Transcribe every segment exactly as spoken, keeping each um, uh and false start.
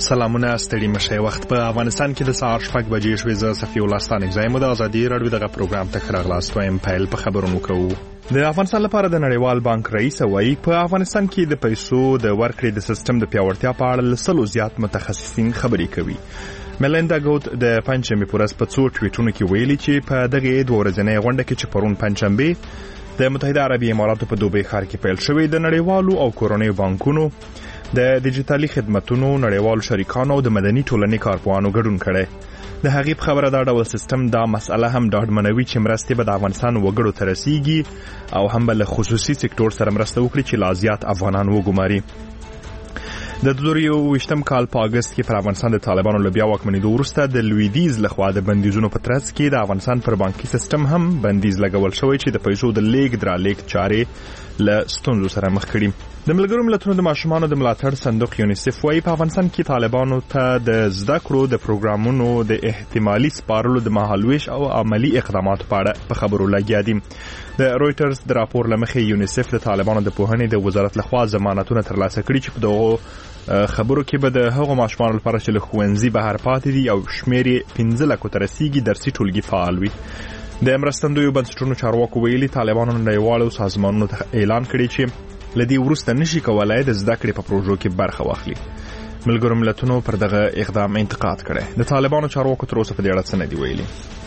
سلامونه ستړي مشه. وخت په افغانستان کې د سهار شپږ بجې شوې. زه صفي الله ستانک زایم د ازادي رادیو دغه پروګرام ته راغلاست وایم. پیل په خبرونو کوو. د افغانستان لپاره د نړیوال بانک رئیس وایي په افغانستان کې د پیسو د ورکړې د سیستم د پیاوړتیا په اړه لسلو زیات متخصصین خبرې کوي. ملیندا ګوت د پنځمې پورس په څو ټویټونو کې ویلي چې په دغه دوه ورځې غونډه کې چې پرون پنځمبه د متحده عربي اماراتو په دوبۍ ښار کې پیل شوې د نړیوالو او کورنیو بانکونو د ډیجیټالي خدماتونو نړیوالو شریکانو او د مدني ټولنې کارپوهانو ګډون کړي. د هغې په خبره دا ډول سیستم دا مسأله هم ډاډمنوي چې مرستې به د افغانستان وګړو ته رسیږي او هم به له خصوصي سکتور سره مرسته وکړي چې لا زیات افغانان وګماري. د دوه زره یوویشتم کال په اگست کې پر افغانستان د طالبانو له بیا واکمنېدو وروسته د لویدیځ لخوا د بندیزونو په ترڅ کې د افغانستان پر بانکي سیستم هم بندیز لګول شوی چې د پیسو د لیږد رالېږد چارې له ستونزو سره مخ کړي. د ملګرو ملتونو د ماشومانو د ملاتړ صندوق یونیسف وايي په افغانستان کې طالبانو ته د زده کړو د پروګرامونو د احتمالي سپارلو د مهالويش او عملی اقداماتو په اړه په خبرو لګیا دي. د رويټرز د راپور لمخې یونیسف د طالبانو د پوهنې د وزارت لخوا ضمانتونه ترلاسه کړي چې په دغه خبرو کې به د هغو ماشومانو لپاره چې له ښوونځي بهر پاتې دي او شمېر یې پنځه لکو ته رسیږي درسي ټولګي فعال وي. د مرستندویو بنسټونو چارواکو ویلي طالبانو نړیوالو سازمانونو ته اعلان کړی چې لدی ورسته نشي کولای د زده کړې په پروژو کې برخه واخلي. ملګرو ملتونو پر دغه اقدام انتقاد کړي. د طالبانو چارواکو تر اوسه په دې اړه څه نه دی ویلي.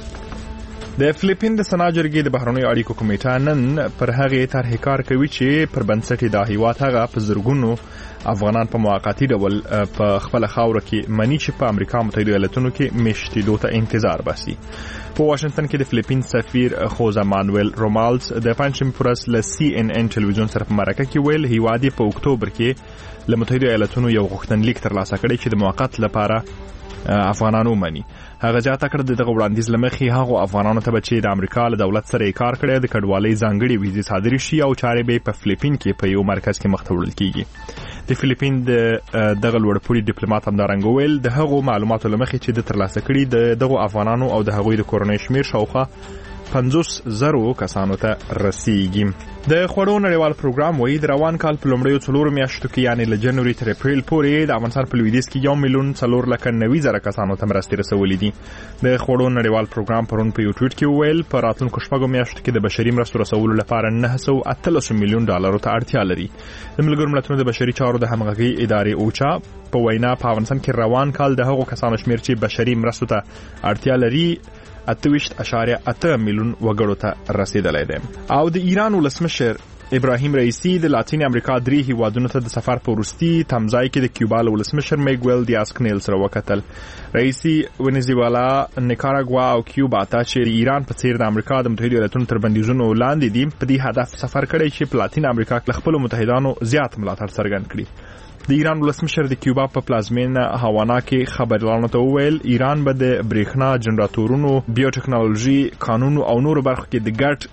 د فلیپین د سنا جرګې د بهرنیو اړیکو کمیټه نن پر هغه طرحې کار کوي چې پر بنسټ د هیواد هغه په زرګونو افغانان په موقتی ډول په خپل خاور کې منی چې په امریکا متحده ایالاتونو کې میشتېدو ته انتظار باسي. په واشنگټن کې د فلیپین سفیر خوزا مانویل رومالز د پنځمې پورس له سی ان ان ټلویزیون سره په مرکه کې ویل هیواد په اکتوبر کې له متحده ایالاتونو یو غوښتنلیک ترلاسه کړی چې د موقت لپاره افغانانو منی. هغه ځاته کړ دغه وړاندیز لمخې هغه افغانانو ته چې د امریکا له دولت سره کار کړی د کډوالۍ ځانګړي ویزې صادري شي او چارې به په فلیپین کې په یو مرکز کې مخ ته وړل کیږي. د فلیپین د دغه لوړپوړي ډیپلوماټ همدارنګه ویل د هغو معلوماتو لمخې چې د ترلاسه کړي د دغه افغانانو او د هغوی د کورنۍ شمیر شاوخوا پنځوس زره کسانو ته رسیږي. د خوړو نړیوال پروګرام وایي د روان کال په لومړیو څلورو میاشتو کې یعنی له جنوري تر اپریل پورې د افغانستان په لویدیځ کې یو میلیون څلور لکه نوي زره کسانو ته مرستې رسولې دي. د خوړو نړیوال پروګرام پرون په یو ټویټ کې ویل په راتلونکو شپږو میاشتو کې د بشري مرستو رسولو لپاره نه سوه اتلس میلیون ډالرو ته اړتیا لري. د ملګرو ملتونو د بشري چارو د همغږي ادارې اوچا په وینا په افغانستان کې روان کال د هغو کسانو شمیر چې بشري مرستو ته اړتیا لري اتویشت اشاریه اته میلیون وګړو ته رسیدلی دی. او د ایران ولسمشر ابراهیم رئیسی د لاتین امریکا درې هیوادونو ته د سفر په وروستي تمځای کې د کیوبا ولسمشر میګویل دیاز کنیل سره وکتل. رئیسی ونیزویلا، نیکاراګوا او کیوبا ته چې ایران په څیر د امریکا د متحده ایالاتونو تر بندیزونو لاندې دي په دې هدف سفر کړی چې په لاتین امریکا کې خپل متحدانو زیات ملاتړ څرګند کړي. د ایران ولسمشر د کیوبا په پلازمینه هاوانا کې خبريالانو ته وویل ایران به د برېښنا جنراتورونو، بیوټیکنالوژي، قانون او نورو برخو کې د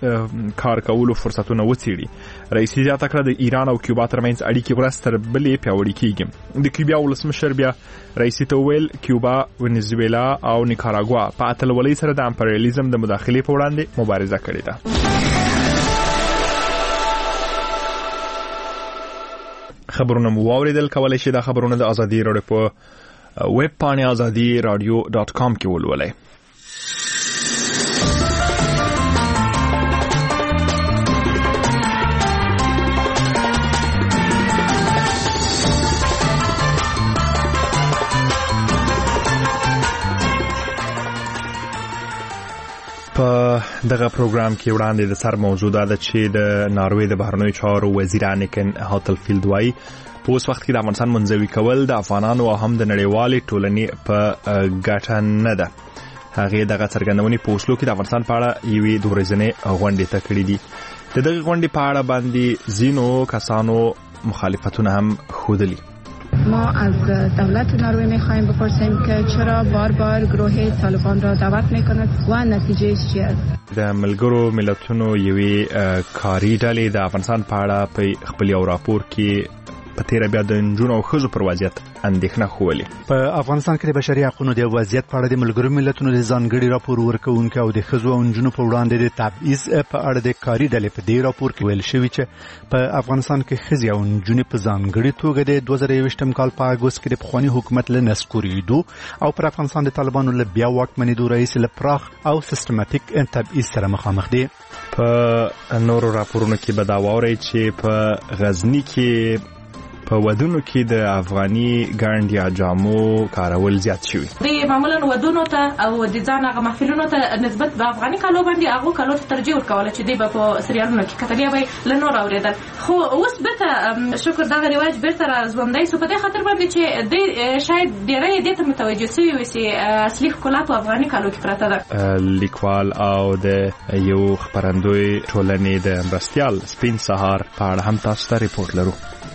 ګډ کار کولو فرصتونه وڅېړي. رئیس زیاته کړه د ایران او کیوبا ترمنځ اړیکې ورځ تر بلې پیاوړې کیږي. د کیوبا ولسمشر بیا رئیس ته وویل کیوبا، ونیزویلا او نیکاراګوا په اتلولۍ سره د امپریالیزم د مداخلې په وړاندې مبارزه کړې ده. خبرونه مو واوریدل. کولای شئ دا خبرونه د ازادي رادیو په ویب پاڼې ازادي رادیو ډاټ کام کې ولولئ. په دغه پروګرام کې وړاندې د سر موضوع ده چې د ناروې د بهرنیو چارو وزیر انیکن هاتلفیلد وایي په اوس وخت کې د افغانستان منځوي کول د افغانانو او هم د نړیوالې ټولنې په ګټه نه ده. هغه دغه څرګندونې په اوسلو کې د افغانستان په اړه یوې دوه ورځې غونډې ته کړې دي. د دغه غونډې په اړه باندې ځینو کسانو مخالفتونه هم ښودلي. ما از دولت نروژ می‌خوایم بپرسیم که چرا بار بار گروه طالبان را دعوت می‌کند و نتیجهش چی است. د ملګرو ملتونو یوې کاری ډلې د افغانستان په اړه په خپل یو راپور کې په تیر بیا د نجونو او ښځو پر وضعیت اندېښنه ښوولې. په افغانستان کې د بشري حقوقو د وضعیت په اړه د ملګرو ملتونو د ځانګړي راپور ورکوونکي او د ښځو او نجونو په وړاندې د تبعیض په اړه د کاري ډلې په دې راپور کې ویل شوي چې په افغانستان کې ښځې او نجونې په ځانګړي توګه د دوه زره یوویشتم کال په اګوست کې د پخواني حکومت له نسکورېدو او پر افغانستان د طالبانو له بیا واکمنېدو راهیسې له پراخ او سیستماتیک تبعیض سره مخامخ دي. په نورو راپورونو کې به دا واورئ چې په غزني کې په ودونو کې د افغاني ګاڼډ یا جامو کارول زیات شوي. د معمولا ودونو ته او د ځان هغه محفلونو ته نسبت د افغاني کالو باندې هغه کالو ته ترجیح ورکوله چې دی په سریالونو کې کتل یا به له نور اورېدل. خو اوس بیرته شکر دغه رواج بیرته راژوندی سو په دې خاطر باندې چې د شاید ډېری دې ته متوجه سوي وي چې اصلي ښکلا په افغاني کالو کې پرته ده. لیکوال او د یو خپرندوی ټولنې د مرستیال سپین سهار په اړه هم تاسو ته ریپورت لرو.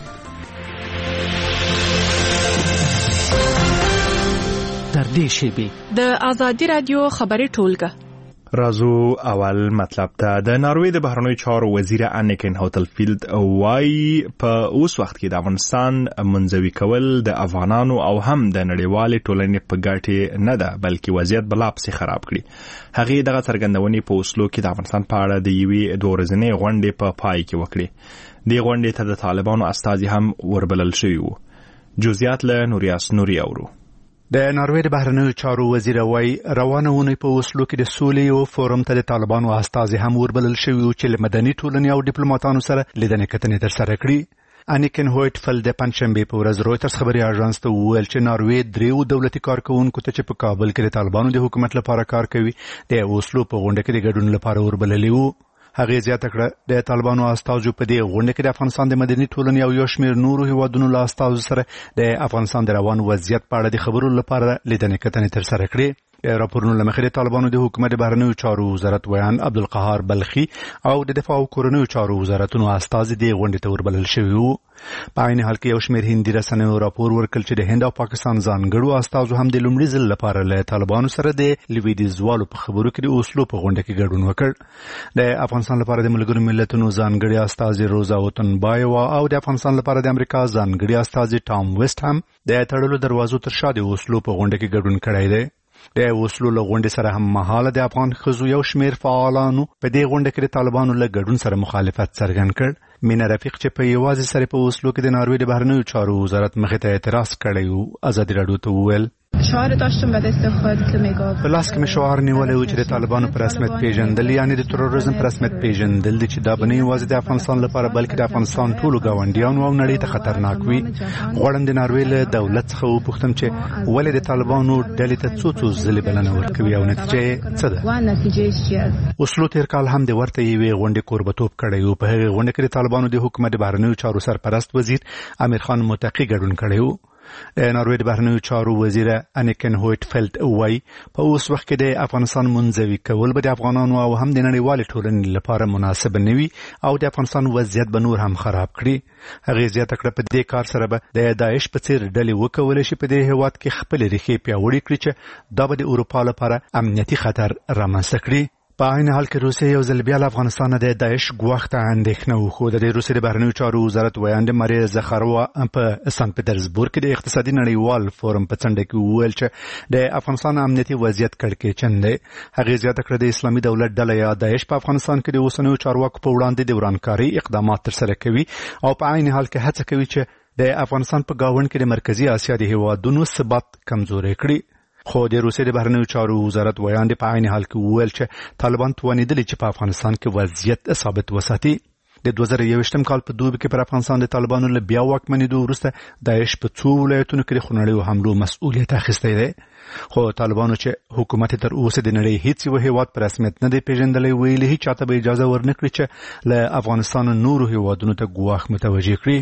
د آزادی رادیو خبري ټولګه. رازو اول مطلب ته د ناروې د بهرنیو چارو وزیر انیکن هوتلفیلد وايي په اوس وخت کې د افغانستان منځوي کول د افغانانو او هم د نړیوالې ټولنې په ګټه نه ده بلکې وضعیت بلا پسې خراب کړي. هغه دغه څرګندونې په اوسلو کې د افغانستان په اړه د یوې دوه ورځنۍ غونډې په پای کې وکړې. دې غونډې ته د طالبانو استازي هم وربلل شوي وو. جزئیات له نوریاس نوري اورو. د ناروې د بهرنیو چارو وزیر وايي روانه اونۍ په اوسلو کې د سولې یو فورم ته د طالبانو استازي هم وربلل شوي وو چې له مدني ټولنې او ډیپلوماټانو سره لیدنې کتنې ترسره کړي. انیکن هوټفل د پنځشنبه په ورځ رويټرز خبري اژانس ته وویل چې ناروې دریو دولتي کارکونکو ته چې په کابل کې د طالبانو د حکومت لپاره کار کوي د اوسلو په غونډه کې د ګډون لپاره وربللي وو. هغه زیاته کړه د طالبانو استازو په دې غونډه کې د افغانستان د مدني ټولنې او یو شمېر نورو هیوادونو له استازو سره د افغانستان د روان وضعیت په اړه د خبرو لپاره لیدنې کتنې ترسره کړې. راپورونو له مخې د طالبانو د حکومت د بهرنیو چارو وزارت ویان عبدالقهار بلخي او د دفاع او کورنیو چارو وزارتونو استازي د غونډې ته وربلل شوي وو. په عین حال کې یو شمېر هندي رسنیو راپور ورکړ چې د هند او پاکستان ځانګړو استازو هم د لومړي ځل لپاره له طالبانو سره د لویدیځوالو په خبرو کې د اوسلو په غونډه کې ګډون وکړ. د افغانستان لپاره د ملګرو ملتونو ځانګړي استازي روزا وتنبایوا او د افغانستان لپاره د امریکا ځانګړي استازي ټام ویسټ هم د تړلو دروازو تر شا د اوسلو په غونډه کې ګډون کړی دی. د اوسلو له غونډې سره هم مهاله د افغان ښځو یو شمېر فعالانو په دې غونډه کې د طالبانو له ګډون سره مخالفت څرګند کړ. مینا رفیق چې په یوازې سره په اوسلو کې د ناروې د بهرنیو چارو وزارت مخې ته اعتراض کړی و ازادي راډیو ته وویل شعار داشتم به دست خود که میگفت په لاس کې مې شعار نیولی و چې د طالبانو په رسمیت پیژندل یعنی د تروریزم په رسمیت پیژندل دي چې دا به نه یوازې د افغانستان لپاره بلکې د افغانستان ټولو ګاونډیانو او نړۍ ته خطرناک وي. غواړم د ناروې له دولت څخه وپوښتم چې ولې د طالبانو ډلې ته څو څو ځلې بلنه ورکوي او نتیجه یې څه ده. و نتیجهش چی است؟ اوسلو تیر کال هم د ورته یوې غونډې کوربتوب کړی و. په هغې غونډه کې د طالبانو د حکومت د بهرنیو چارو سرپرست وزیر امیر خان متقي ګډون کړی و. ناروې د بهرنیو چارو وزیر انیکن هوټفیلد وايي په اوس وخت کې د افغانستان منځوي کول به د افغانانو او هم د نړیوالې ټولنې لپاره مناسب نه وي او د افغانستان وضعیت به نور هم خراب کړي. هغه زیاته کړه په دې کار سره به د داعش په څیر ډلې وکولای شي په دې هیواد کې خپل ریښې پیاوړې کړي چې دا به د اروپا لپاره امنیتي خطر رامنځته کړي. په عین حال کې روسیه یو ځل بیا له افغانستان د داعش ګواښ ته اندېښنه وښوده. د روسیې د بهرنیو چارو وزارت ویاند ماریا زخاروا په سن پټرزبورګ کې د اقتصادي نړیوال فورم په څنډه کې وویل چې د افغانستان امنیتي وضعیت کړکېچن دی. هغې زیاته کړه د اسلامي دولت ډله یا داعش په افغانستان کې د اوسنیو چارواکو په وړاندې د ورانکارۍ اقدامات ترسره کوي او په عین حال کې هڅه کوي چې د افغانستان په ګاونډ کې د مرکزي اسیا د هیوادونو ثبات کمزوری کړي. خو د روسیې د بهرنیو چارو وزارت ویاند په عین حال کې وویل چې طالبان توانېدلي چې په افغانستان کې وضعیت ثابت وساتي. د دوه زره یوویشتم کال په دوبي کې پر افغانستان د طالبانو له بیا واکمنېدو وروسته داعش په څو ولایتونو کې د خونړیو حملو مسؤلیت اخیستی دی. خو طالبانو چې حکومت تر اوسه د نړۍ هیڅ یو هیواد په رسمیت نه دی پیژندلی ویلي هیڅ چاته به اجازه ورنکړي چې له افغانستان نورو هیوادونو ته ګواښ متوجه کړي.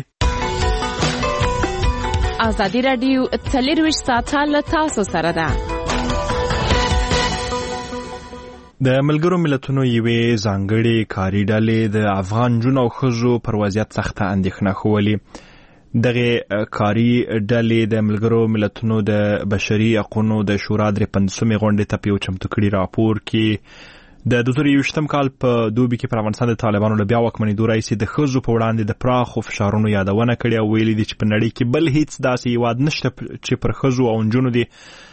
آزادی رادیو څلرویشت ساعته له تاسو سره ده. د ملګرو ملتونو یوې ځانګړې کاري ډلې د افغان نجونو او ښځو پر وضعیت سخته اندېښنه ښوولې. دغه کاري ډلې د ملګرو ملتونو د بشري حقوقو د شورا درې پنځوسمې غونډې ته په یو چمتو کړي راپور کې د دوه زره یوویشتم کال په دوبي کې پر افغانستان د طالبانو له بیا واکمنېدو راهیسې د ښځو په وړاندې د پراخو فشارونو یادونه کړې او ویلي دي چې په نړۍ کې بل هیڅ داسې هېواد نشته چې پر ښځو او نجونو دې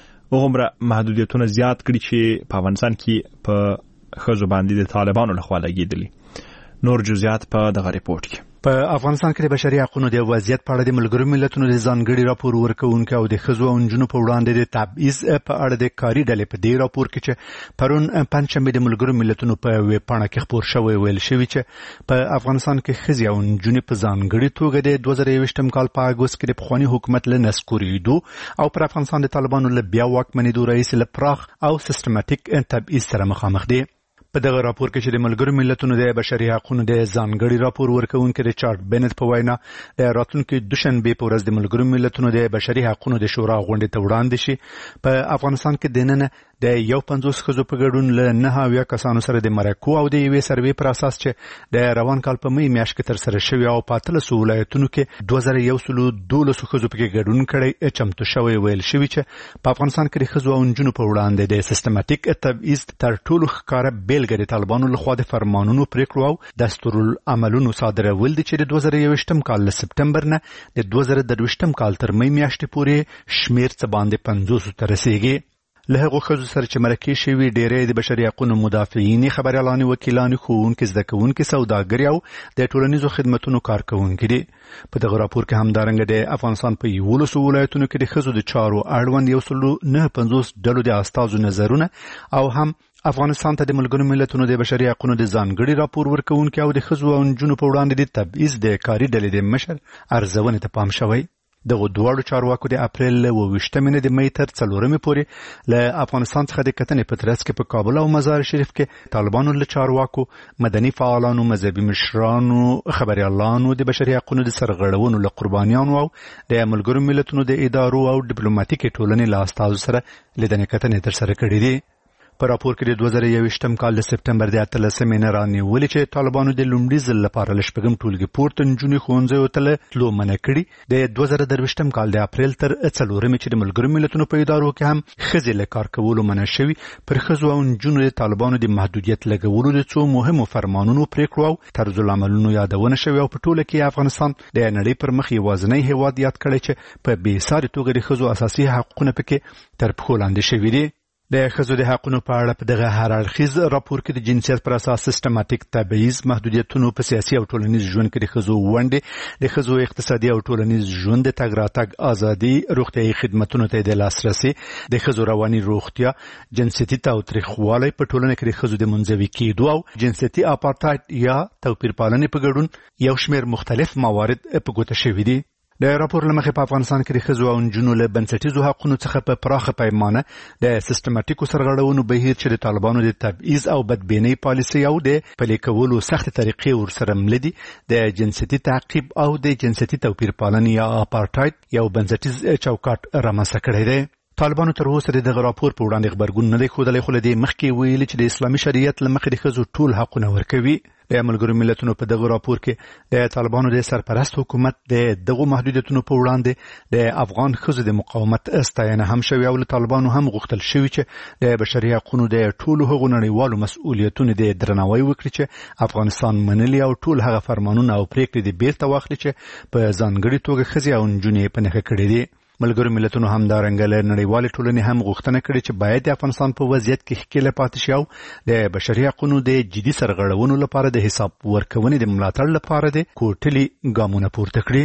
هغومره محدودیتونه زیات کړي چې په افغانستان کې په ښځو باندې د طالبانو لخوا لګېدلي. نور جزئیات په دغه ریپورټ کې. په افغانستان کې د بشري حقوقو د وضعیت په اړه د ملګرو ملتونو د ځانګړي راپور ورکوونکي او د ښځو او نجونو په وړاندې د تبعیض په اړه د کاري ډلې په دې راپور کې چې پرون پنځشنبه د ملګرو ملتونو په ویب پاڼه کې خپور شوی ویل شوی چې په افغانستان کې ښځې او نجونې په ځانګړي توګه د دوه زره یوویشتم کال په اګوست کې د پخواني حکومت له نسکورېدو او پر افغانستان د طالبانو له بیا واکمنېدو راهیسې له پراخ او سیستماتیک تبعیض سره مخامخ دي. په دغه راپور کې چې د ملګرو ملتونو د بشري حقوقو د ځانګړي راپور ورکوونکي ریچارډ بنت په وینا د راتلونکي دوشنبه په ورځ د ملګرو ملتونو د بشري حقوقو د شورا غونډې ته وړاندې شي. په افغانستان کې د نن د یو پنځوس ښځو په ګډون له نه اویا کسانو سره د مرکو او د یوې سروې پر اساس چې د روان کال په مې میاشت کې تر سره شوی او په اتلسو ولایتونو کې دوه زره یو سل دولس ښځو پکې ګډون کړی چمتو شوی ویل شوی چې په افغانستان کې د ښځو او نجونو په وړاندې د سیستماتیک تبعیض تر ټولو ښکاره بیلګه د طالبانو لخوا د فرمانونو پریکړو او دستورالعملونو صادرول دي چې د دوه زره یوویشتم کال له سپټمبر نه د دوه زره درویشتم کال تر مې میاشتې پورې شمیر څه باندې پنځوسو ته رسیږي. له هغو ښځو سره چې مرکې شوي ډېری د بشري حقوقو مدافعین، خبریالان، وکیلان، ښوونکي، زده کوونکي، سوداګر او د ټولنیزو خدمتونو کارکوونکي دي. په دغه راپور کې همدارنګه د افغانستان په یولسو ولایتونو کې د ښځو د چارو اړوند یو سل نه پنځوس ډلو د استازو نظرونه او هم افغانستان ته د ملګرو ملتونو د بشري حقوقو د ځانګړي راپور ورکوونکي او د ښځو او نجونو په وړاندې د تبعیض د کاري ډلې د مشر ارزونې ته پام شوی. دغه دواړو چارواکو د اپریل له اوویشتمې د مې تر څلورمې پورې له افغانستان څخه د کتنې په ترڅ کې په کابل او مزار شریف کې طالبانو له چارواکو، مدني فعالانو، مذهبي مشرانو، خبریالانو، د بشري حقوقو د سرغړونو له قربانیانو او د ملګرو ملتونو د ادارو او ډیپلوماټیکي ټولنې له استازو سره لیدنې کتنې ترسره کړې دي. په راپور کې د دوه زره یوویشتم کال د سپټمبر د اتلسمې نه رانیولې چې طالبانو د لومړي ځل لپاره له شپږم ټولګي پورته نجونې ښوونځیو ته له تلو منع کړي. د دوه زره درویشتم کال د اپریل تر څلورمې چې د ملګرو ملتونو په ادارو کې هم ښځې له کار کولو منع شوي، پر ښځو او نجونو د طالبانو د محدودیت لګولو د څو مهمو فرمانونو، پریکړو او طرزالعملونو یادونه شوې او په ټوله کې افغانستان د نړۍ پر مخ یوازینی هېواد یاد کړی چې په بېساري توګه د ښځو اساسي حقوقونه پکې تر پښو لاندې شوي دي. د ښځو د حقوقو په اړه په دغه هر اړخیز راپور کې د جنسیت پر اساس سیستماتیک تبعیض، محدودیتونو په سیاسي او ټولنیز ژوند کې د ښځو ونډې، د ښځو اقتصادي او ټولنیز ژوند، د تګ راتګ ازادي، روغتیايي خدمتونو ته د لاسرسي، د ښځو رواني روغتیا، جنسیتي تاوتریخوالی په ټولنه کې د ښځو د منزوي کېدو او جنسیتي اپارټایډ یا توپیر پالنې په ګډون یو شمېر مختلف موارد په ګوته شوي دي. د راپور له مخې په افغانستان کې د ښځو او نجونو له بنسټیزو حقوقو څخه په پراخه پیمانه د سیستماتیکو سرغړونو بهیر چې د طالبانو د تبعیض او بدبینۍ پالیسۍ او د پلي کولو سختې طریقې ورسره مل دي، د جنسیتي تعقیب او د جنسیتي توپیر پالنې یا اپارټایډ یو بنسټیز چوکاټ رامنځته کړی دی. طالبانو تر اوسه د دغه راپور په وړاندې غبرګون نه دی ښودلی، خو له دې مخکې ویلي چې د اسلامي شریعت له مخې د ښځو ټول حقونه ورکوي. د ملګرو ملتونو په دغه راپور کې د طالبانو د سرپرست حکومت د دغو محدودیتونو په وړاندې د افغان ښځو د مقاومت ستاینه هم شوې او له طالبانو هم غوښتل شوي چې د بشري حقوقو د ټولو هغو نړیوالو مسؤلیتونو د درناوی وکړي چې افغانستان منلي او ټول هغه فرمانونه او پریکړې د بیرته واخلي چې په ځانګړې توګه ښځې او نجونې په نښه کړي دي. ملګرو ملتونو همدارنګه له نړیوالې ټولنې هم غوښتنه کړې چې باید د افغانستان په وضعیت کې ښکېله پاتې شي او د بشري حقوقو د جدي سرغړونو لپاره د حساب ورکونې د ملاتړ لپاره د کوټلي ګامونه پورته کړي.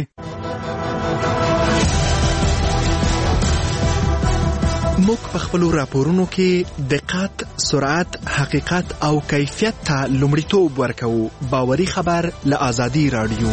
موږ په خپلو راپورونو کې دقت، سرعت، حقیقت او کیفیت ته لومړیتوب ورکوو. باوري خبر له آزادي رادیو.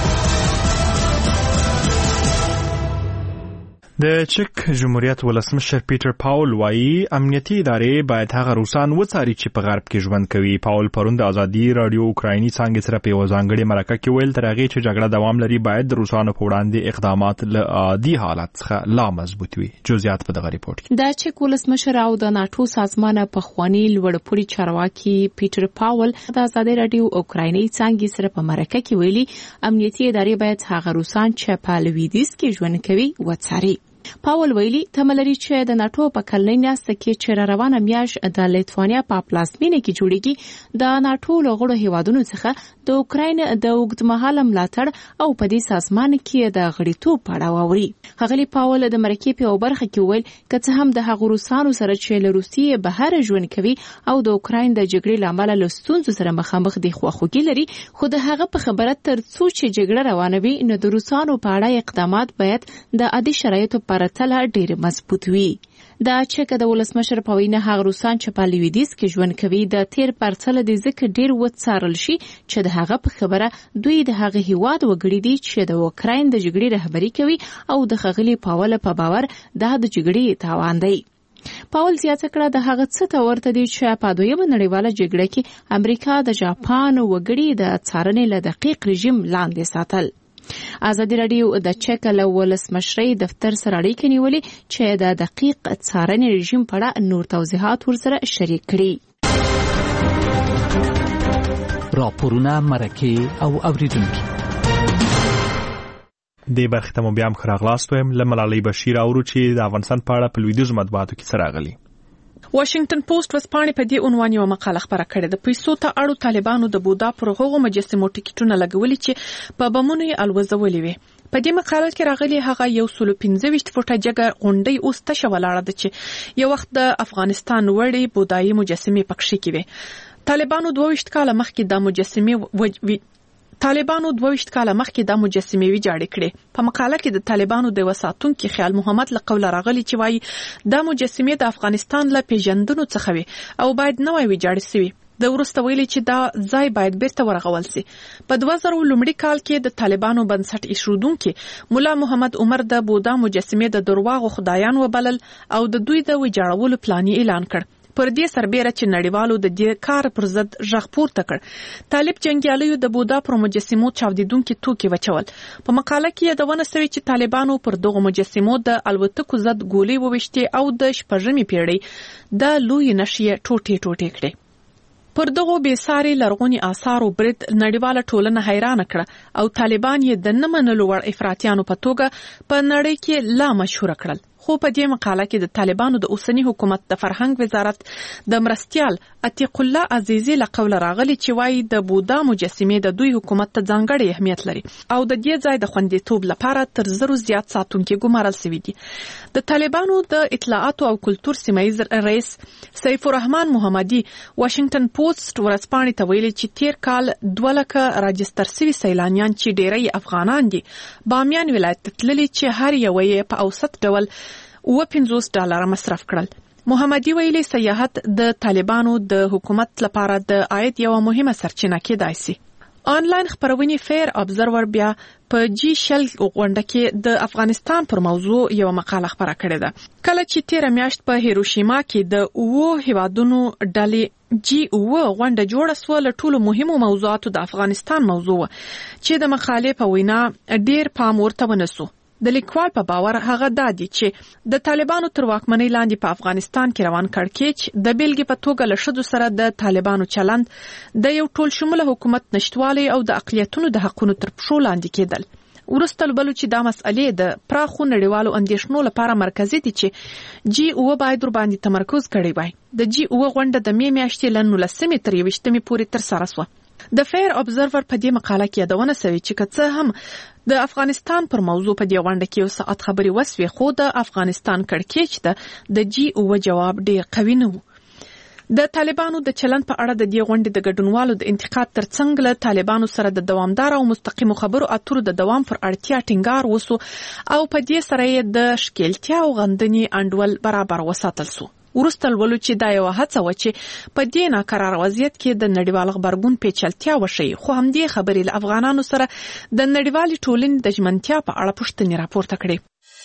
د چک جمهوریت ولسمشر پیټر پاول وایي امنیتي ادارې باید هغه روسان وڅاري چې په غرب کې ژوند کوي. پاول پرون د آزادي رادیو اوکرایني څانګې سره په یوه ځانګړې مرکه کې ویل تر هغې چې جګړه دوام لري باید د روسانو په وړاندې اقدامات له عادي حالت څخه لا مضبوط وي. جزئیات په دغه ریپورټ کې. د چک ولسمشر او د ناټو سازمان پخوانی لوړپوړي چارواکي پیټر پاول د آزادي رادیو اوکرایني څانګې سره په مرکه کې ویلي امنیتي ادارې باید هغه روسان چې په لویدیځ کې ژوند کوي وڅاري. پاول ویلي تملري چې د ناتو په کلنۍ میاشت کې چې روانه میاشت د لیتوانیا په پلازمینه کې جوړیږي د ناتو لغړو هیوادونو څخه د اوکراین د اوږدمهاله ملاتړ او په دې سازمان کې د غړیتوب په اړه واوري. ښاغلي پاول د مرکې په برخه کې ویل چې هم د هغو روسانو سره چې له روسیې بهر ژوند کوي او د اوکراین د جګړې لامل له ستونزو سره مخامخ دي خواخوږي لري، خو د هغه په خبره تر څو چې جګړه روانه وي نو د روسانو په اړه اقدامات باید د عادي شرایطو پرتله ډېر مضبوط وي. د چک د ولسمشر په وینا هغه روسان چې په لویدیځ کې ژوند کوي د تیر پرتله د ذکر ډېر وڅارل شي چې د هغه په خبره دوی د هغه هیواد وګړي دي چې د اوکراین د جګړې رهبری کوي او د ښاغلي پاول په باور دا د جګړې تاوان دی. پاول زیاته کړه د هغه څه ته ورته دي چې په دویمه نړیواله جګړه کې امریکا د جاپان وګړي د څارنې له دقیق رژیم لاندې ساتل. ازادي راډیو د چک له ولسمشرۍ دفتر سره اړیکې نیولې چې د دقیق څارنې رژیم په اړه نور توضیحات ورسره شریک کړي. راپورونه، مرکې او اوریدونکي د برخې ته مو بیا هم ښه راغلاست وایم. له ملالۍ بشیر اورو چې د افغانستان په اړه په لویدیځو مطبوعاتو کې څه راغلي. واشنگټن پوسټ ورځپاڼې په دې عنوان یو مقاله خپره کړې ده. پیسو ته اړو طالبانو د بودا پر هغو مجسمو ټیکټونه لګولي چې په بمونو یې الوزولې وي. په دې مقاله کې راغلي هغه یو سل پنځه ویشت فوټه جګه غونډۍ اوس تشه ولاړه ده چې یو وخت د افغانستان وړې بودایي مجسمې پکښې کې وي. طالبانو دوه ویشت کاله مخکې د مجسمې وج... طالبانو دوه ویشت کاله مخکې د مجسمې ویجاړې کړې. په مقاله کې د طالبانو د وساتونکو خیال محمد له قوله راغلي چې وايي د مجسمې د افغانستان له پیژندنو څخه وي او باید نوې ویجاړې شي. د ورسته ویلي چې دا ځای باید بیرته ورغول شي. په دوه زره لومړي کال کې د طالبانو بنسټ ایښودونکي مولا محمد عمر د بودا مجسمې د درواغو خدایان وبلل او د دوی د ویجاړولو پلان اعلان کړ. پر دې سربېره چې نړیوالو د دې کار پر ضد غږ پورته کړ. طالب جنګیالیو د بودا پر مجسمو چاودیدونکي توکي وچول. په مقاله کې یادونه شوې چې طالبانو پر دغه مجسمو د الوتکو ضد ګولۍ وویشتې او د شپږمې پیړۍ د لوی نشې ټوټې ټوټې کړې. پر دغه بیساري لرغونی آثارو برید نړیواله ټولنه حیران کړه او طالبان یې د نه منلو وړ افراطیانو په توګه په نړۍ کې لا مشهور کړل. خو په دې مقاله کې د طالبانو د اوسنی حکومت د فرهنګ وزارت د مرستيال عتیق الله عزیزی له قوله راغلي چې وايي د بودا مجسمې د دوی حکومت ته ځانګړی اهمیت لري او د دې ځای د خوندیتوب لپاره تر زرو زیات ساتونکي ګمارل شوي دي. د طالبانو د اطلاعات او کلتور سیمایي رئیس سیف الرحمن محمدي واشنگټن پوسټ ورځپاڼې ته ویلي چې تیر کال دوه لکه راجستر شوي سیلانیان چې ډېری افغانان دي بامیان ولایت ته تللي چې هر یو یې په اوسط ډول و پنځوس ډالر مصرف کړل. محمدي ویلي سیاحت د طالبانو د حکومت لپاره د عاید یو مهمه سرچینه کېدای شي. آنلاین خبرونه فیر ابزرور بیا په جی شل غونډه کې د افغانستان پر موضوع یو مقاله خبره کړې ده. کله چې تیر میاشت په هیروشیما کې د اوو هیوادونو ډلې جی اوو غونډه جوړه سو له ټولو مهمو موضوعاتو د افغانستان موضوع چې د مخالف وینا ډیر پام ورته ونسو. د لیکوال په باور هغه دادی چې د طالبانو تر واکمنۍ لاندې په افغانستان کې روان کړکېچ د بیلګې په توګه له ښځو سره د طالبانو چلند د یو ټول شموله حکومت نشټوالي او د اقلیتونو د حقونو تر پښو لاندې کېدل. ورسته بلو چې دا مسئلې د پراخو نړیوالو اندیشنو لپاره مرکزي دي چې جی او باید ور باندې تمرکز کړی وای. د جی او غونډه د می میاشتې له نولسمې تر یوویشتمې پورې تر سره شوه. د فیر ابزرور په دې مقاله کې یادونه شوې چې که هم د افغانستان پر موضوع په دې غونډه کې یو ساعت خبري وسوي خو د افغانستان کړکېچ ته د جی او جواب ډېر قوي نه و. د طالبانو د چلند په اړه د دې غونډې د ګډونوالو د انتقاد ترڅنګ له طالبانو سره د دوامدار او مستقیم خبرو اترو د دوام پر اړتیا ټینګار وسو او په دې سره یې د شکلتیا او غندنې انډول برابر وساتل سو. ورسته ولو چې دا یو هڅه و چې په دې ناکرار وضعیت کې د نړیوال خبرګون پیچلتیا وشي خو هم دې خبرې له افغانانو سره د نړیوال ټولنې د ژمنتیا په اړه پوښتنې راپورته کړې.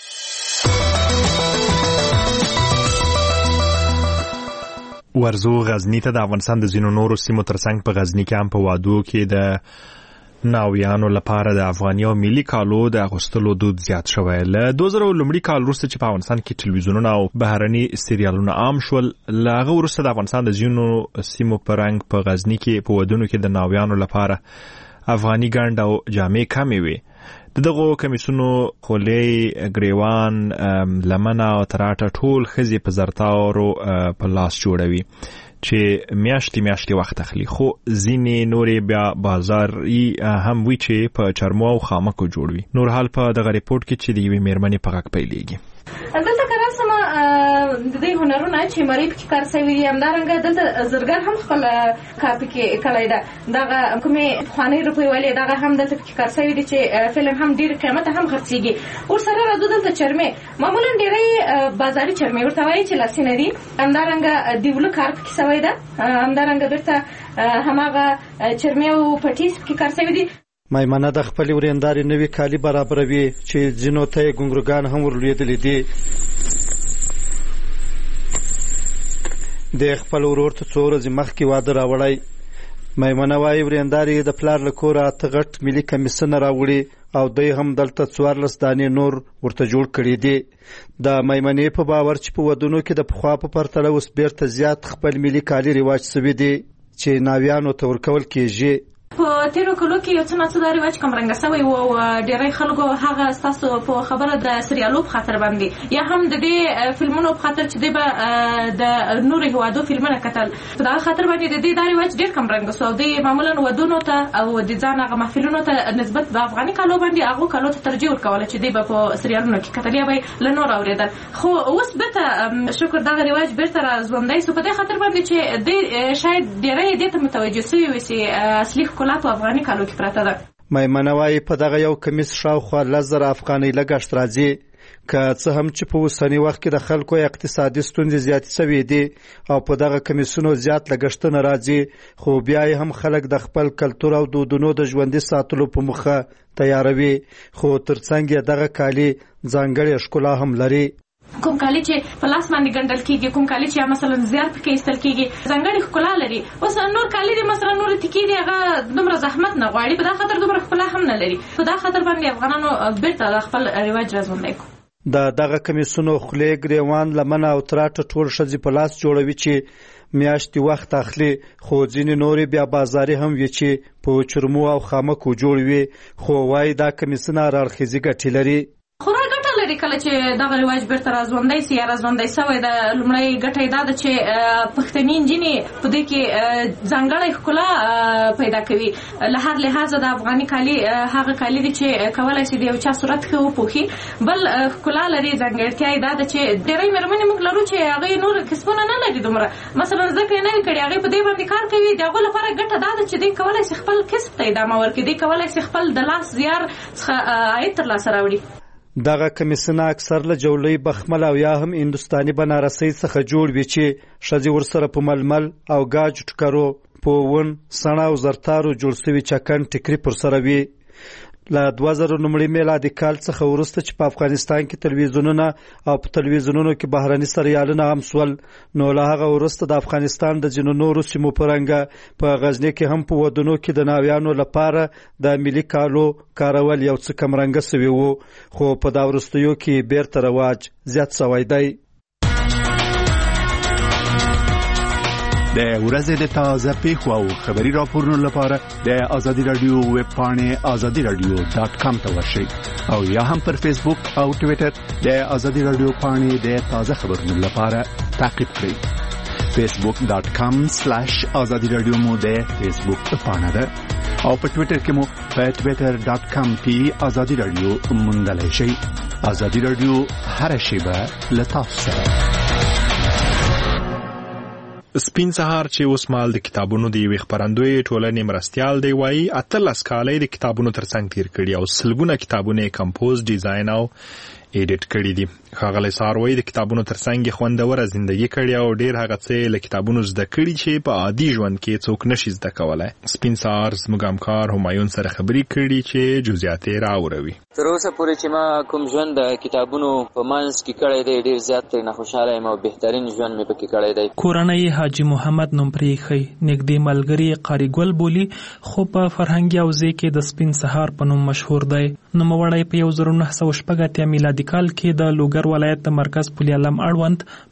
ورزو غزنی ته د افغانستان د ځینو نورو سیمو ترڅنګ په غزنی کې هم په وادو کې د ناویانو لپاره د افغاني او ملي کالو د اغوستلو دود زیات شوی. له دوه زره لومړي کال وروسته چې په افغانستان کې ټلویزیونونه او بهرني سریالونه عام شول، له هغه وروسته د افغانستان د ځینو سیمو په رنګ په غزنی کې په ودونو کې د ناویانو لپاره افغاني ګنډ او جامې کمې وي. دغه کمیسونو خولې ګریوان لمنه او تراټه ټول خزي په زرتاورو په لاس جوړوي چې میاشتې میاشتې وخت اخلي، خو ځینې نورې بیا بازاري هم وي چې په چرمو او خامکو جوړوي. نور حال په دغه ریپورت کې چې د یوې میرمنې په غږ پیلېږي. دلته کار سم د دې هنرونه چې مری په کار سوي دي، همدارنګه دلته زرګر هم خپل کار پکې کړی ده. دغه کومې خواني روپۍ ولې دغه هم دلته پکې کار سوي دي چې فلم هم ډیر قیمت هم خرڅيږي. ور سره راځو دلته چرمه معمولا ډیرې بازاري چرمه ورته وایي چې لاسینه دي، همدارنګه دیولو کار پکې سوي ده، همدارنګه بیرته هماغه چرمه او پټیس پکې کار سوي دي. میمنه د خپل ورېنداري نوې کالي برابروي چې ځینو ته ګونګروګان هم ورلوېدلې دي. د خپل ورور ته څو ورځې مخکې واده راوړی. میمنه وایي ورېنداري د پلار له کوره اته غټ ملي کمیسونه راوړي او دوی هم دلته څوارلس دانې نور ورته جوړ کړي دي. د میمنې په باور چې په ودونو کې د پخوا په پرتله اوس بیرته زیات خپل ملي کالي رواج سوي دي چې ناویانو ته ورکول کېږي. په تیرو کلو کې یو څه نه څه دا رواج کمرنګه سوی و او ډېری خلکو هغه ستاسو په خبره د سریالو په خاطر باندې یا هم د دې فلمونو په خاطر چې دی به د نورو هیوادو فلمونه کتل په دغه خاطر باندې د دې دا رواج ډېر کمرنګه سو. دی معمولا ودونو ته او د ځان هغه محفلونو ته نسبت د افغاني کالو باندې هغه کالو ته ترجیح ورکوله چې دی به په سریالونو کې کتل یا به له نور اورېدل. خو اوس بیرته شکر دغه رواج بیرته را ژوندی سو په دې خاطر باندې چې دی شاید ډېری دې ته متوجه سوي وي چې اصلي ښکلا په افغاني کالو کې پراته ده. میمنه وایي په دغه یو کمیس شاوخوا لس زره افغانۍ لګښت راځي، که څه هم چې په اوسني وخت کې د خلکو اقتصادي ستونزې زیاتې سوي دي او په دغه کمیسونو زیات لګښتونه راځي، خو بیا هم خلک د خپل کلتور او دودونو د ژوندي ساتلو په موخه تیاروي. خو ترڅنګ یې دغه کالي ځانګړې ښکلا هم لري. کوم کالي چې په لاس باندې ګنډل کیږي، کوم کالي چې مثلا زیار پکې ایستل کیږي، ځانګړې ښکلا لري. اوس نور کالي دي مثلا نور تکي دي هغه دومره زحمت نه غواړي، په دغه خاطر دومره ښکلا هم نه لري. په دغه خاطر باندې افغانانو بیرته خپل رواج راژوندی کړ. د دغه کمیسونو خولې ګریوان لمنه او تراټه ټول ښځې په لاس جوړوي چې میاشتې وخت اخلي، خو ځینې نورې بیا بازاري هم وي چې په چرمو او خامکو جوړ وي. خو وایي دا کمیسونه هر اړخیزې ګټې لري. خورا ګټه لري کله چې دغه رواج بیرته راژوندی سي یا راژوندی سوی د لومړی ګټه یې دا ده چې پښتني نجونې په دې کې ځانګړې ښکلا پیدا کوي. له هر لحاظه د افغاني کالي هغه کالي دي چې کولی شي د یو چا صورت ښه وپوښي. بل ښکلا لري، ځانګړتیا یې دا ده چې ډېری مېرمنې موږ لرو چې هغې نور کسبونه نه لري دومره، مثلا زده کړې نه وي کړې، هغې په دې باندې کار کوي. د هغو لپاره ګټه دا ده چې دوی کولی شي خپل کسب ته ادامه ورکړي، دوی کولی شي خپل د لاس زیار څخه عاید ترلاسه راوړي. دغه کمیسونه اکثر له جولۍ بخمل او یا هم هندوستاني بنارسۍ څخه جوړ وي چې ښځې ورسره په ململ او ګاج ټکرو په ون سڼه او زرتارو جوړ سوي چکن ټیکري پر سره وي. له دوه زره لومړي میلادي کال څخه وروسته چې په افغانستان کې تلویزیونونه او په تلویزیونونو کې بهرني سریالونه هم سول، نو له هغه وروسته د افغانستان د ځینو نورو سیمو په رنګه په غزني کې هم په ودونو کې د ناویانو لپاره د ملي کالو کارول یو څه کمرنګه سوي وو، خو په دا وروستیو کې بیرته رواج زیات سوی دی. د ورځې د تازه پیښو او خبري راپورونو لپاره د آزادي رادیو ویب پاڼې آزادي رادیو ډاټ کام ته ورشئ او یا هم پر فیسبوک او ټویټر د آزادي رادیو پاڼې د تازه خبرونو لپاره تعقیب کړئ. فیسبوک ډاټ کام سلیش آزادي رادیو مو د فیسبوک پاڼه ده او په ټویټر کې مو په ټویټر ډاټ کام کې آزادي رادیو موندلی شئ. آزادي رادیو هر شیبه له تاسو سره. سپین سهار چې اوس مال د کتابونو د یوې خپرندوی ټولنې مرستیال دی وایي اتلس کاله د کتابونو ترڅنګ تیر کړي او سلګونه کتابونه کمپوز ډیزاین او ایډیټ کړي دي. ښاغلی ساروی د کتابونو ترڅنګ خوندوره زندگی کړې او ډیر هغه څه له کتابونو زده کړي چې په عادي ژوند کې څوک نشي زده کولای. سپین سهار زموږ همکار همایون سره خبرې کړي چې جزئیات یې راوروي. تر اوسه پورې چې ما کوم ژوند د کتابونو په منځ کې کړی دی ډیر زیات ترې نه خوشحاله یم او بهترین ژوند مې پکې کړی دی. کورنۍ حاجي محمد نوم پرې ایښی، نږدې ملګري قاري ګل بولي، خو په فرهنګي حوزې کې د سپین سهار په نوم مشهور دی. نوموړی په یو زر نه سوه شپږ اتیا میلادي کال کې د لوګر ولایت د مرکز پل علم اړوند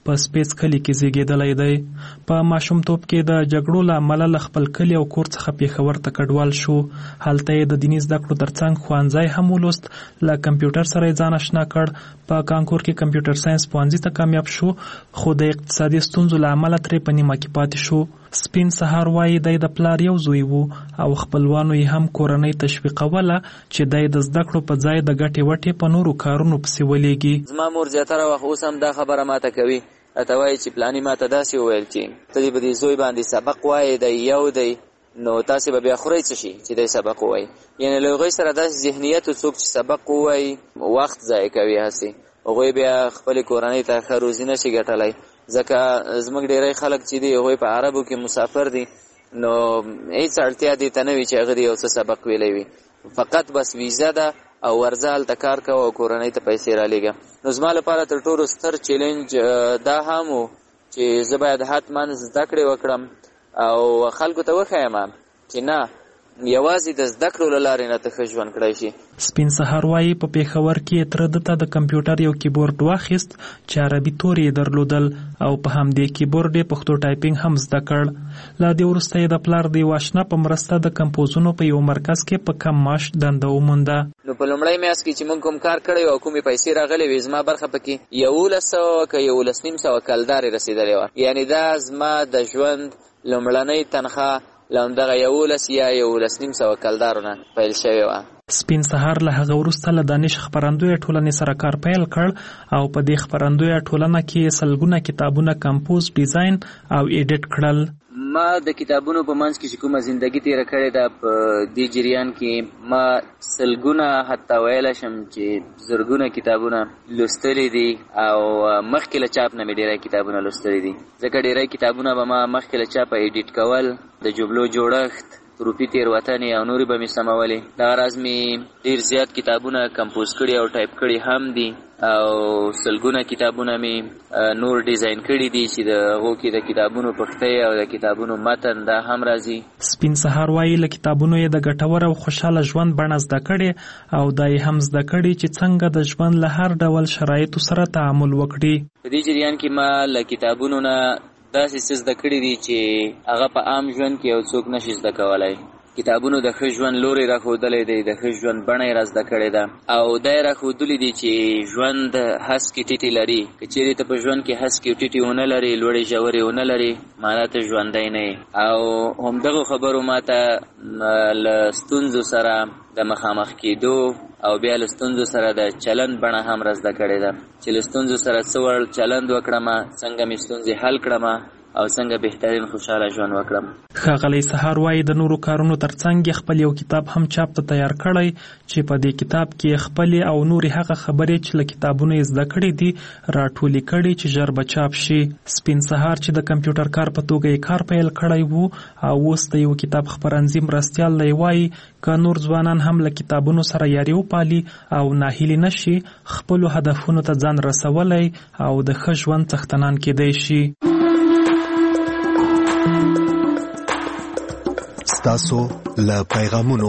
په سپیس کلی کې زیږیدلی دی. په ماشومتوب کې د جګړو له امله له خپل کلي او کور څخه پېښور ته کډوال شو. هلته یې د دیني زده کړو ترڅنګ ښوونځی هم ولوست. له کمپیوټر سره یې ځان اشنا کړ. په کانکور کې کمپیوټر ساینس پوهنځي ته کامیاب شو، خو د اقتصادي ستونزو له امله ترې په نیمه کې پاتې شو. سپین سهار وایي دی د پلار یو زوی وو او خپلوانو یې هم کورنۍ تشویقوله چې دی د زده کړو په ځای د ګټې وټې په نورو کارونو پسې ولېږي. زما مور زیاتره وخت اوس هم دا خبره ماته کوي، راته وایي چې پلاني ماته داسې وویل چې ته دې به دې زوی باندې سبق وایې، دی یو دی نو تاسې به بیا خورئ څه شي چې دی سبق ووایي. یعنې له هغوی سره داسې ذهنیت و څوک چې سبق ووایي وخت ضایع کوي، هسې هغوی بیا خپلې کورنۍ ته ښه روزي نه شي ګټلی. ځکه زموږ ډېری خلک چې دي هغوی په عربو کې مسافر دي، نو هیڅ اړتیا دې ته نه وي چې هغه دې یو څه سبق ویلی وي، فقط بس ویزه ده او ورځه هلته کار کوه او کورنۍ ته پیسې رالیږه. نو زما لپاره تر ټولو ستر چیلنج دا هم و چې زه باید حتما زده کړې وکړم او خلکو ته وښیم چې نه یوازې د زده کړو له لارې نه ته ښه ژوند کړی شي. سپین سهار وایي په پېښور کې تره ده ته د کمپیوټر یو کیبورډ واخیست چې عربي تورې یې درلودل او په همدې کیبورډ یې پښتو ټایپینګ هم زده کړ. له دې وروسته یې د پلار د یو اشنا په مرسته د کمپوزونو په یو مرکز کې په کم معاش دنده ومونده. نو په لومړی میاشت کې چې موږ کوم کار کړی او کومې پیسې راغلې وې زما برخه پکې یولس سوه که یولس نیم سوه کلدارې رسېدلې وه. یعنې دا زما د ژوند لومړنۍ تنخواه له همدغه یولس یا یولس نیم سوه کلدارو نه پیل شوې وه. سپین سهار له هغه وروسته له دانش خپرندویه ټولنې سره کار پیل کړ او په دې خپرندویه ټولنه کې سلګونه کتابونه کمپوز، ډیزاین او ایډیټ کړل. ما د کتابونو په منځ کې چې کومه زندگی تیره کړې ده په دې جریان کې ما سلګونه حتی ویلی شم چې زرګونه کتابونه لوستلی دي او مخکې له چاپ نه مې ډېری کتابونه لوستلی دي، ځکه ډېری کتابونه به ما مخکې له چاپه ایډیټ کول، د جملو جوړښت، روپي تېروتنې او نورې به مې سمولې. دغه راز مې ډېر زیات کتابونه کمپوز کړي او ټایپ کړي هم دي او سلګونه کتابونه مې نور ډیزاین کړي دي چې د هغو کې د کتابونو پښتۍ او د کتابونو متن دا هم راځي. سپین سهار وایي له کتابونو یې د ګټور او خوشحاله ژوند بڼه زده کړې او دا یې هم زده کړي چې څنګه د ژوند له هر ډول شرایطو سره تعامل وکړي. په دې جریان کې ما له کتابونو نه داسې څه زده کړي دي چې هغه په عام ژوند کې یو څوک نشي زده کولی. کتابونو د ښه ژوند لوری راښودلی دی، د ښه ژوند بڼه یې را زده کړې ده او دا یې راښودلي دي چې ژوند هسکې ټیټې لري. که چیرې ته په ژوند کې هسکې ټیټې ونه لرې، لوړې ژورې ونه لرې، معنا ته ژوندی نه یې. او همدغو خبرو ما ته له ستونزو سره د مخامخ کېدو او بیا له ستونزو سره د چلند بڼه هم را زده کړې ده چې له ستونزو سره څه ډول چلند وکړم، څنګه مې ستونزې حل کړم او څنګه بهترین خوشحاله ژوند وکړم. ښاغلی سهار وایي د نورو کارونو ترڅنګ خپل یو کتاب هم چاپ ته تیار کړی چې په دې کتاب کې خپلې او نورې هغه خبرې چې له کتابونو یې زده کړې دي راټولې کړي چې ژر به چاپ شي. سپین سهار چې د کمپیوټر کار په توګه یې کار پیل کړی وو او اوس د یو کتاب خپرندوی مرستیال دی وایي که نور ځوانان هم له کتابونو سره یاري وپالي او ناهیلي نشي، خپلو هدفونو ته ځان رسولی او د ښه ژوند څښتنان کېدی شي. ستاسو له پیغامونو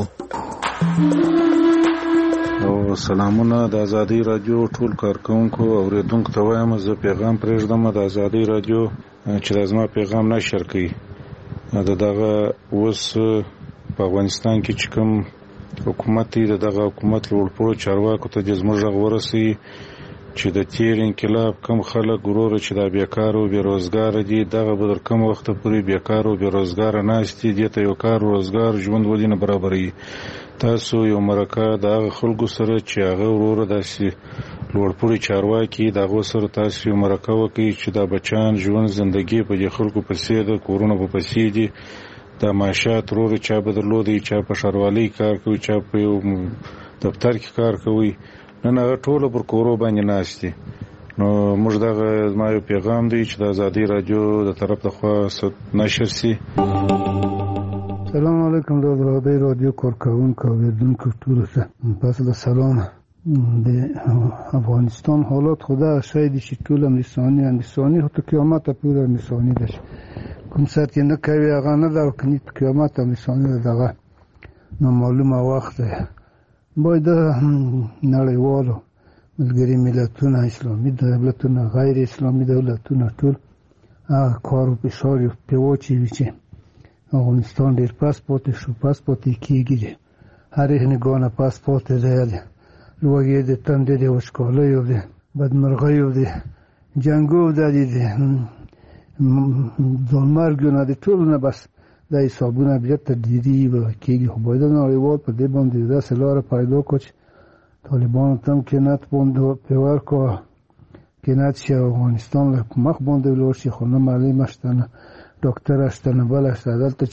او سلامونه د ازادي رادیو ټول کارکونکو او اوریدونکو ته وایم زه پیغام پرېږدم د ازادي رادیو چې د زما پیغام نشر کوي. د دغه اوس په افغانستان کې چې کوم حکومت دی د دغه حکومت لوړپوړو چارواکو ته دې زموږ غږ ورسوي چې د تیر انقلاب کم خلک وروره چې دا بیکار او بیروزګاره دي دغه به تر کوم وخته پورې بیکار او بیروزګاره ناست دي، دې ته یو کار روزګار ژوند ولې نه برابروي. تاسو یو مرکه د هغه خلکو سره چې هغه وروره داسې لوړپوړي چارواکي د هغو سره تاسو یو مرکه وکړئ چې دا بچیان ژوند زندګي په دې خلکو پسې ده، کورونه په پسې دي، دا معاشات وروره چا به درلودی، چا په ښاروالۍ کار کوي، چا په یو دفتر کې کار کوي، نن هغه ټوله پر کورو باندې ناست دي. نو موږ دغه زما یو پیغام دی چې د ازادي رادیو د طرف د خوا نشر سي. سلام علیکم د ازادي رادیو کارکونکو او اوریدونکو ټولو ته. پس د سلام د افغانستان حالات خدا شاید چې ټول امریکایي امریکایي هو ته قیامت پورې امریکایي ده، کوم څه چې نه کوي هغه نه دا کني قیامت امریکایي دغه نو معلومه وخت باید نړیوالو ملګري ملتونه اسلامي دولتونه غیر اسلامي دولتونه ټول هغه کار او فشار په واچوي چې افغانستان ډېر پاس پاتې شو پاس پاتې کېږي هر هنګانه پاس پاتې دی لوګي د تندې د وشکالیو د بدمرغیو د جنگو د دې ځانمرګونه د ټول نه بس د حسابونه بیا تدریجي به کېږي خو باید نړیوال په دې باندې داسې لاره پیدا کړي چې طالبانو ته هم قناعت باندې پیور کړه قناعت شي افغانستان له مخ باندې ولاړ شي خو نه معلومه شته نه ډاکټر شته نه بله شته دلته